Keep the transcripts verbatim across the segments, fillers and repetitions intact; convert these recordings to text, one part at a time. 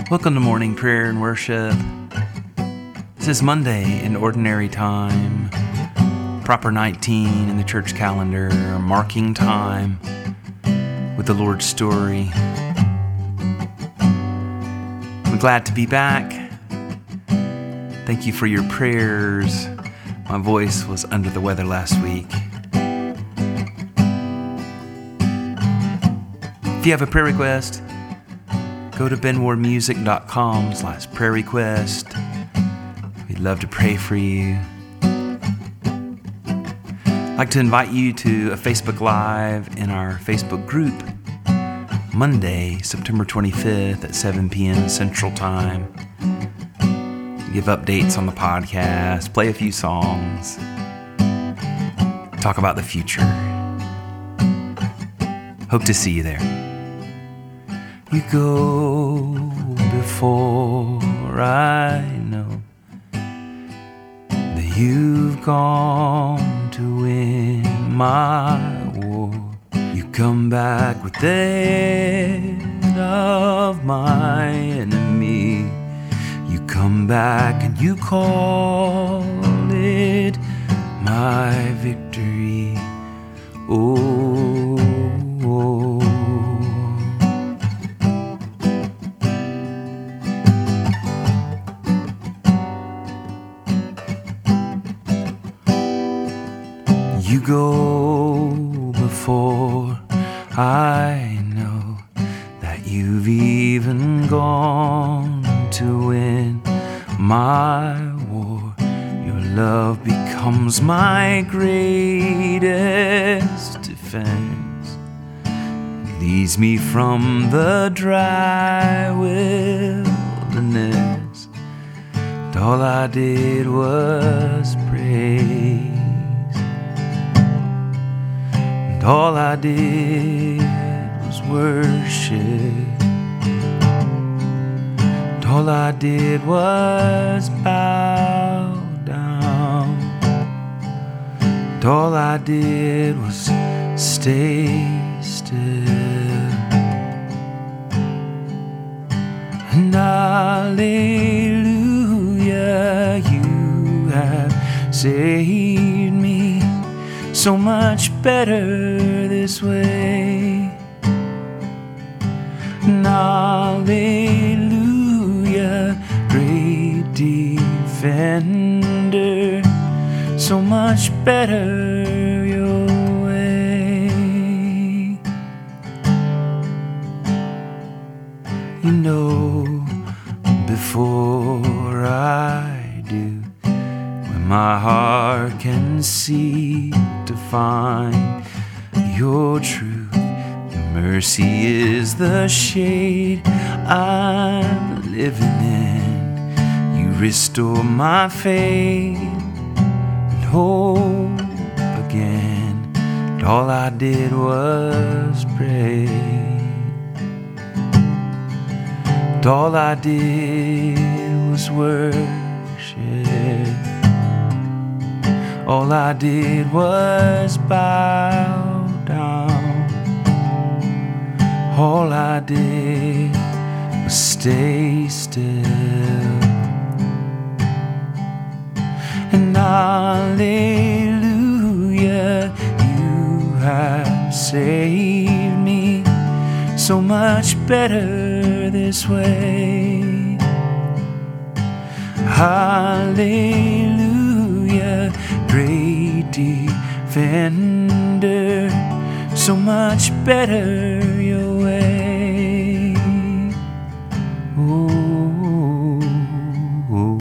Welcome to morning prayer and worship. This is Monday in Ordinary Time, proper nineteen in the church calendar, marking time with the Lord's story. I'm glad to be back. Thank you for your prayers. My voice was under the weather last week. If you have a prayer request, go to benwarmusic.com slash prayer request. We'd love to pray for you. I'd like to invite you to a Facebook Live in our Facebook group, Monday, September twenty-fifth at seven p.m. Central Time. Give updates on the podcast, play a few songs, talk about the future. Hope to see you there. You go before I know that you've gone to win my war. You come back with the head of my enemy. You come back and you call it my victory. Oh, oh. You go before I know that you've even gone to win my war. Your love becomes my greatest defense. It leads me from the dry wilderness. And all I did was praise. And all I did was worship. And all I did was bow down. And all I did was stay still. And hallelujah, you have saved me. So much better this way. And hallelujah, great defender. So much better your way. You know before I do, when my heart can see to find your truth. Your mercy is the shade I'm living in. You restore my faith and hope again. And all I did was pray. And all I did was worship. All I did was bow down. All I did was stay still. And hallelujah, you have saved me. So much better this way. Hallelujah, great defender, so much better your way. Oh, oh.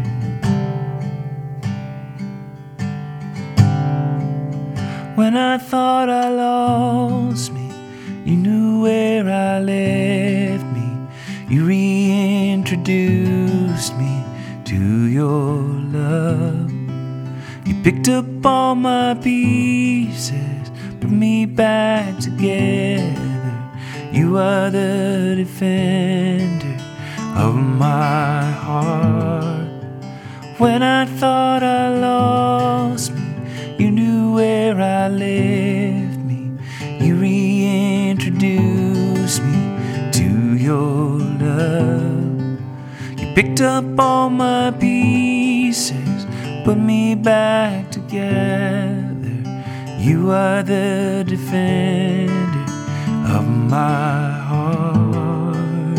When I thought I lost me, you knew where I left me. You reintroduced me to your love. You picked up all my pieces, put me back together. You are the defender of my heart. When I thought I lost me, you knew where I left me. You reintroduced me to your love. picked up all my pieces, put me back together. You are the defender of my heart.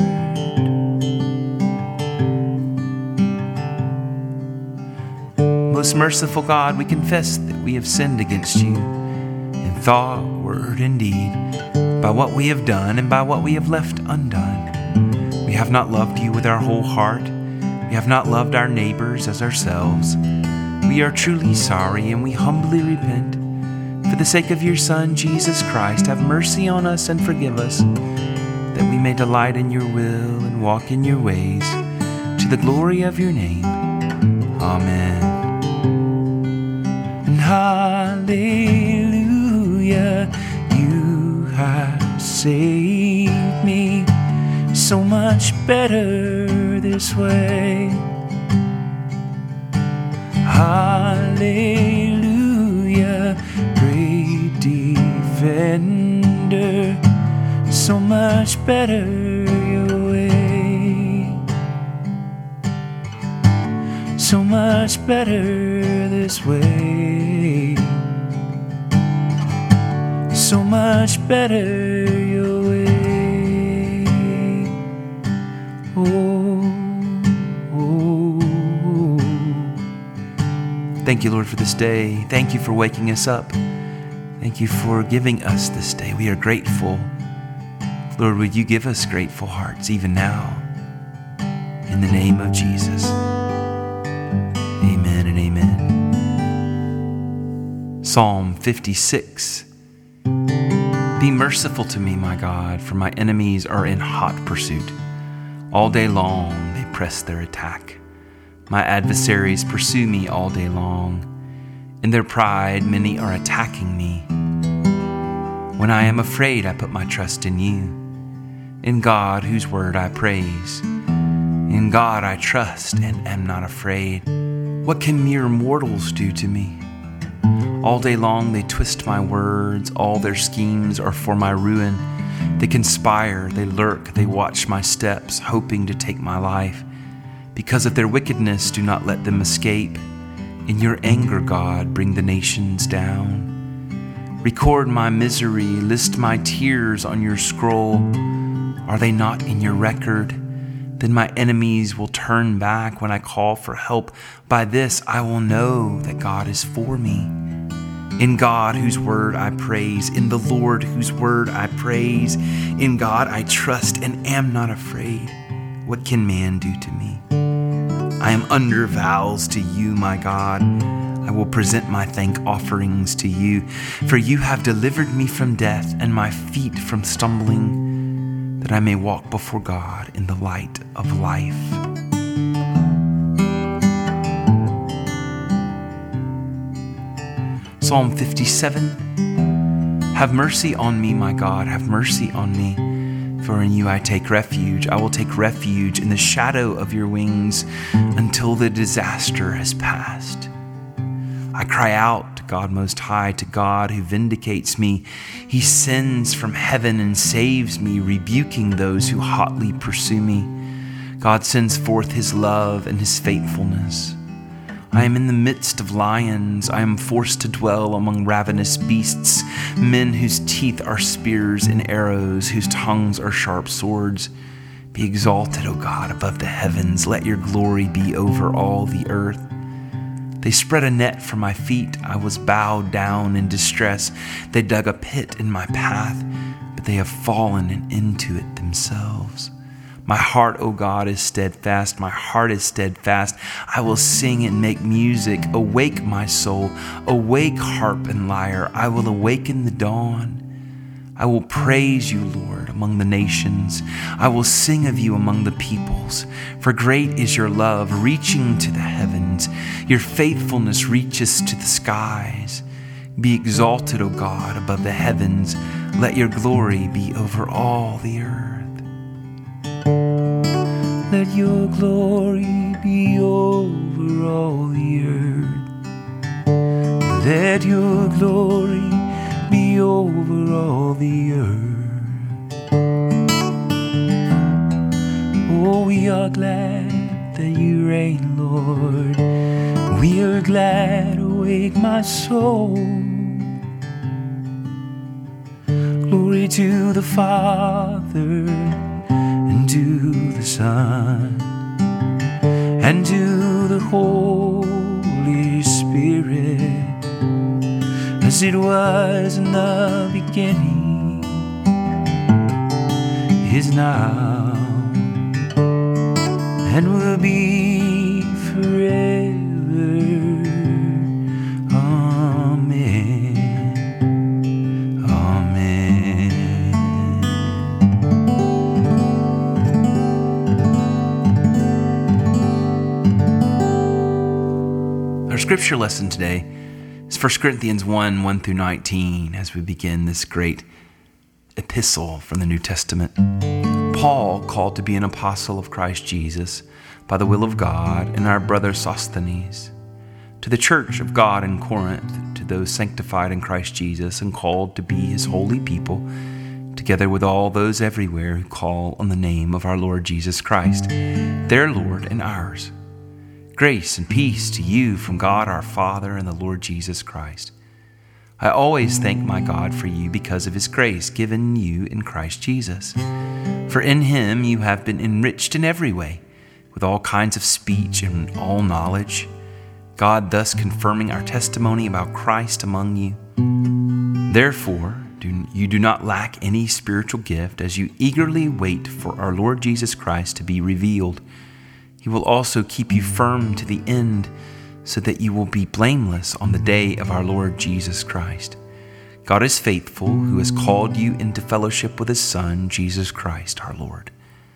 Most merciful God, we confess that we have sinned against you in thought, word, and deed, by what we have done and by what we have left undone. We have not loved you with our whole heart. We have not loved our neighbors as ourselves. We are truly sorry, and we humbly repent. For the sake of your Son, Jesus Christ, have mercy on us and forgive us, that we may delight in your will and walk in your ways, to the glory of your name. Amen. And hallelujah, you have saved me. So much better this way. Hallelujah, great defender. So much better your way. So much better this way. So much better your way. Oh, oh, oh. Thank you, Lord, for this day. Thank you for waking us up. Thank you for giving us this day. We are grateful. Lord, would you give us grateful hearts even now? In the name of Jesus. Amen and amen. Psalm fifty-six. Be merciful to me, my God, for my enemies are in hot pursuit. All day long they press their attack. My adversaries pursue me all day long. In their pride many are attacking me. When I am afraid, I put my trust in you. In God, whose word I praise. In God I trust and am not afraid. What can mere mortals do to me? All day long they twist my words. All their schemes are for my ruin. They conspire, they lurk, they watch my steps, hoping to take my life. Because of their wickedness, do not let them escape. In your anger, God, bring the nations down. Record my misery, list my tears on your scroll. Are they not in your record? Then my enemies will turn back when I call for help. By this I will know that God is for me. In God, whose word I praise. In the Lord, whose word I praise. In God I trust and am not afraid. What can man do to me? I am under vows to you, my God. I will present my thank offerings to you. For you have delivered me from death and my feet from stumbling, that I may walk before God in the light of life. Psalm fifty-seven. Have mercy on me, my God, have mercy on me. For in you I take refuge. I will take refuge in the shadow of your wings until the disaster has passed. I cry out to God Most High, to God who vindicates me. He sends from heaven and saves me, rebuking those who hotly pursue me. God sends forth his love and his faithfulness. I am in the midst of lions. I am forced to dwell among ravenous beasts, men whose teeth are spears and arrows, whose tongues are sharp swords. Be exalted, O God, above the heavens. Let your glory be over all the earth. They spread a net for my feet. I was bowed down in distress. They dug a pit in my path, but they have fallen into it themselves. My heart, O God, is steadfast. My heart is steadfast. I will sing and make music. Awake, my soul. Awake, harp and lyre. I will awaken the dawn. I will praise you, Lord, among the nations. I will sing of you among the peoples. For great is your love, reaching to the heavens. Your faithfulness reaches to the skies. Be exalted, O God, above the heavens. Let your glory be over all the earth. Let your glory be over all the earth. Let your glory be over all the earth. Oh, we are glad that you reign, Lord. We are glad, awake my soul. Glory to the Father, and to the Son, and to the Holy Spirit, as it was in the beginning, is now, and will be forever. Amen. Amen. Our scripture lesson today is First Corinthians one, one through nineteen, as we begin this great epistle from the New Testament. Paul, called to be an apostle of Christ Jesus by the will of God, and our brother Sosthenes, to the church of God in Corinth, to those sanctified in Christ Jesus and called to be his holy people, together with all those everywhere who call on the name of our Lord Jesus Christ, their Lord and ours. Grace and peace to you from God our Father and the Lord Jesus Christ. I always thank my God for you because of his grace given you in Christ Jesus. For in him you have been enriched in every way, with all kinds of speech and all knowledge, God thus confirming our testimony about Christ among you. Therefore, do, you do not lack any spiritual gift as you eagerly wait for our Lord Jesus Christ to be revealed. He will also keep you firm to the end, so that you will be blameless on the day of our Lord Jesus Christ. God is faithful, who has called you into fellowship with his Son, Jesus Christ, our Lord.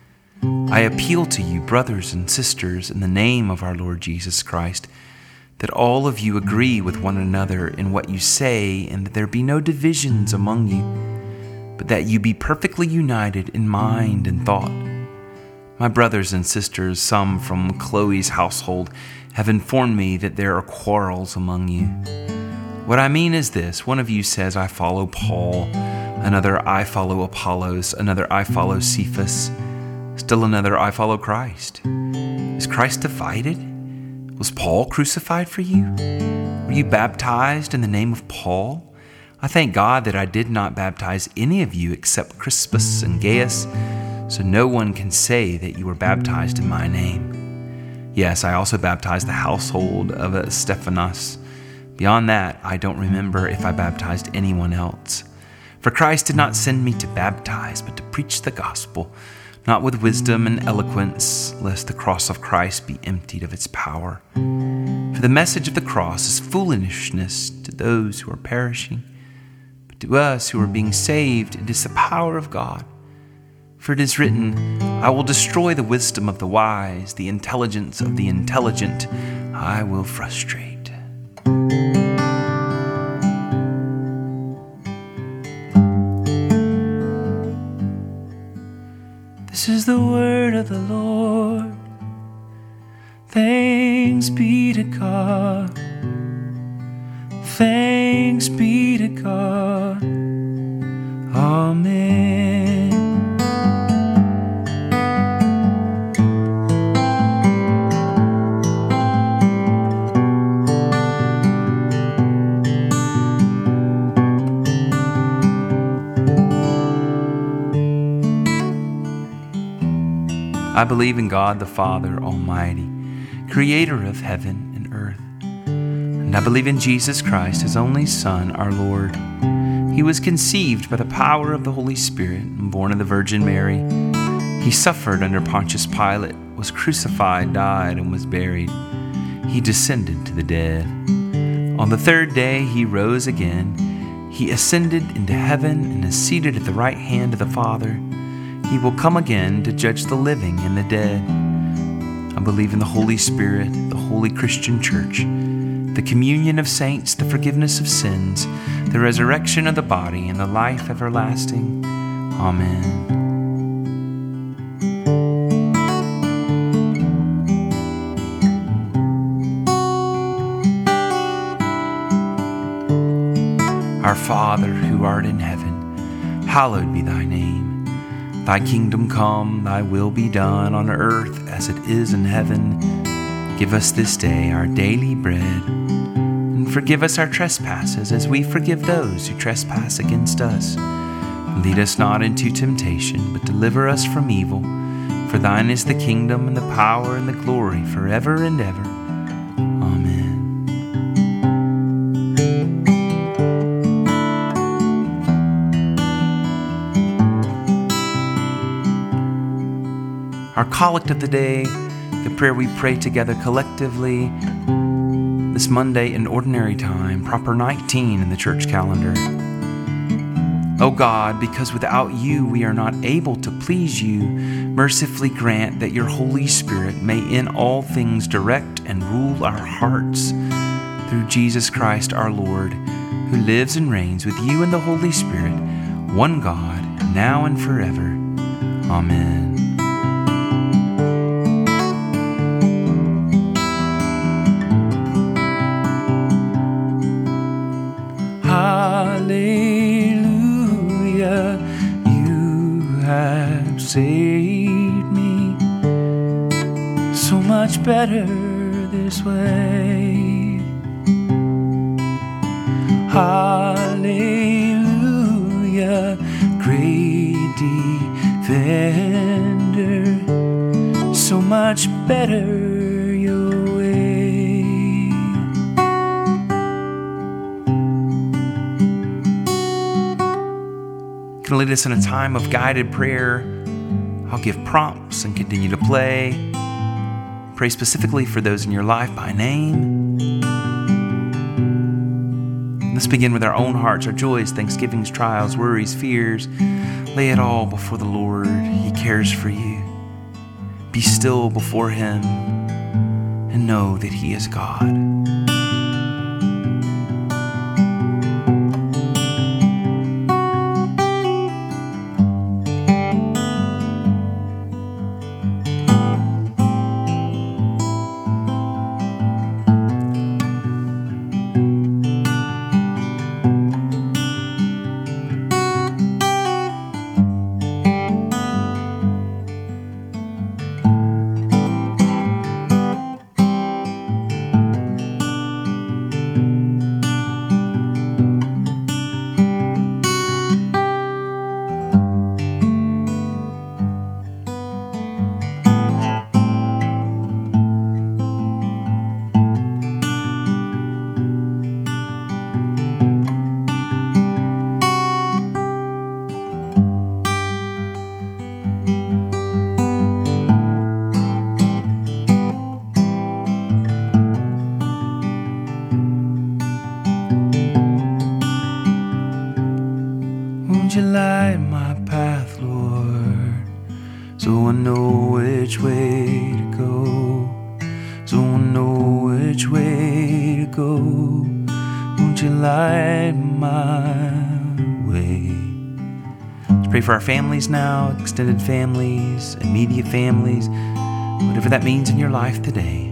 I appeal to you, brothers and sisters, in the name of our Lord Jesus Christ, that all of you agree with one another in what you say, and that there be no divisions among you, but that you be perfectly united in mind and thought. My brothers and sisters, some from Chloe's household, have informed me that there are quarrels among you. What I mean is this: one of you says, I follow Paul, another, I follow Apollos, another, I follow Cephas, still another, I follow Christ. Is Christ divided? Was Paul crucified for you? Were you baptized in the name of Paul? I thank God that I did not baptize any of you except Crispus and Gaius, so no one can say that you were baptized in my name. Yes, I also baptized the household of Stephanas. Beyond that, I don't remember if I baptized anyone else. For Christ did not send me to baptize, but to preach the gospel, not with wisdom and eloquence, lest the cross of Christ be emptied of its power. For the message of the cross is foolishness to those who are perishing, but to us who are being saved, it is the power of God. For it is written, I will destroy the wisdom of the wise, the intelligence of the intelligent I will frustrate. This is the word of the Lord. Thanks be to God. Thanks be to God. Amen. I believe in God the Father Almighty, creator of heaven and earth. And I believe in Jesus Christ, his only Son, our Lord. He was conceived by the power of the Holy Spirit and born of the Virgin Mary. He suffered under Pontius Pilate, was crucified, died, and was buried. He descended to the dead. On the third day he rose again. He ascended into heaven and is seated at the right hand of the Father. He will come again to judge the living and the dead. I believe in the Holy Spirit, the holy Christian church, the communion of saints, the forgiveness of sins, the resurrection of the body, and the life everlasting. Amen. Our Father, who art in heaven, hallowed be thy name. Thy kingdom come, thy will be done on earth as it is in heaven. Give us this day our daily bread, and forgive us our trespasses as we forgive those who trespass against us. Lead us not into temptation, but deliver us from evil. For thine is the kingdom and the power and the glory forever and ever. Amen. Our collect of the day, the prayer we pray together collectively this Monday in Ordinary Time, proper nineteen in the church calendar. O God, because without you we are not able to please you, mercifully grant that your Holy Spirit may in all things direct and rule our hearts through Jesus Christ our Lord, who lives and reigns with you and the Holy Spirit, one God, now and forever. Amen. Hallelujah, you have saved me. So much better this way. Hallelujah, great defender. So much better your way. Can lead us in a time of guided prayer. I'll give prompts and continue to play. Pray specifically for those in your life by name. Let's begin with our own hearts, our joys, thanksgivings, trials, worries, fears. Lay it all before the Lord. He cares for you. Be still before Him and know that He is God. Won't you light my path, Lord, so I know which way to go, so I know which way to go. Won't you light my way? Let's pray for our families now, extended families, immediate families, whatever that means in your life today.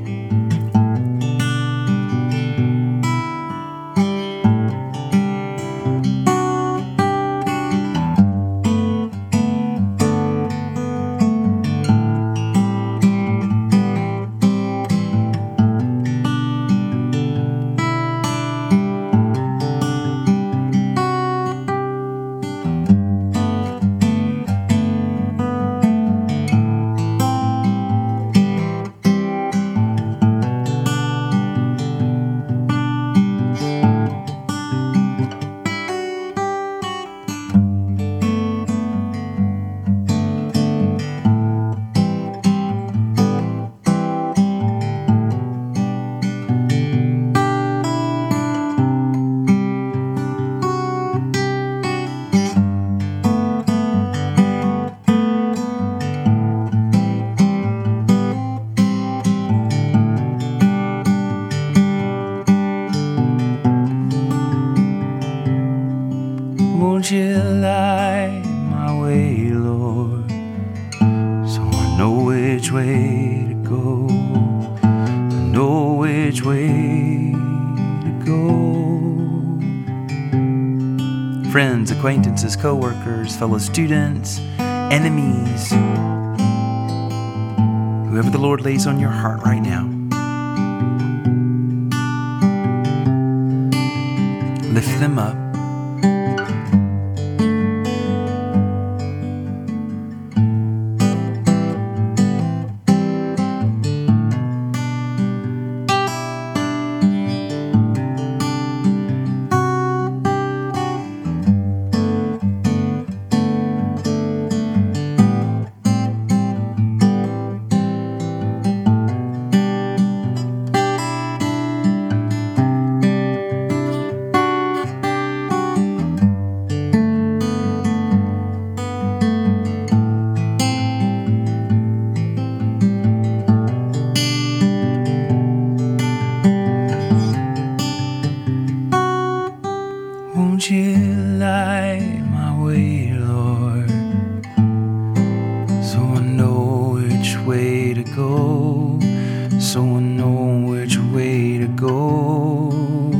Won't you light my way, Lord, so I know which way to go, I know which way to go. Friends, acquaintances, co-workers, fellow students, enemies, whoever the Lord lays on your heart right now. Lift them up. Won't you light my way, Lord, so I know which way to go, so I know which way to go.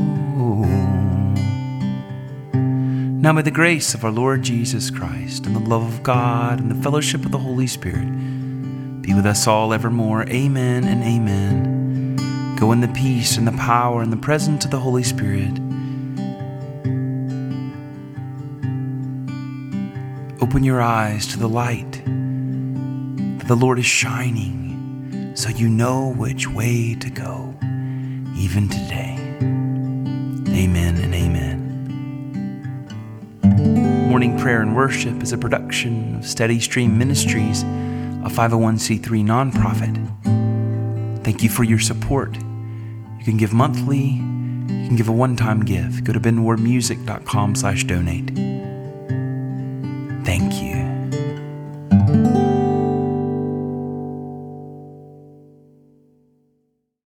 Now may the grace of our Lord Jesus Christ and the love of God and the fellowship of the Holy Spirit be with us all evermore. Amen and amen. Go in the peace and the power and the presence of the Holy Spirit. Open your eyes to the light that the Lord is shining, so you know which way to go, even today. Amen and amen. Morning Prayer and Worship is a production of Steady Stream Ministries, a five oh one c three nonprofit. Thank you for your support. You can give monthly, you can give a one-time gift. Go to ben ward music dot com slash donate. Thank you.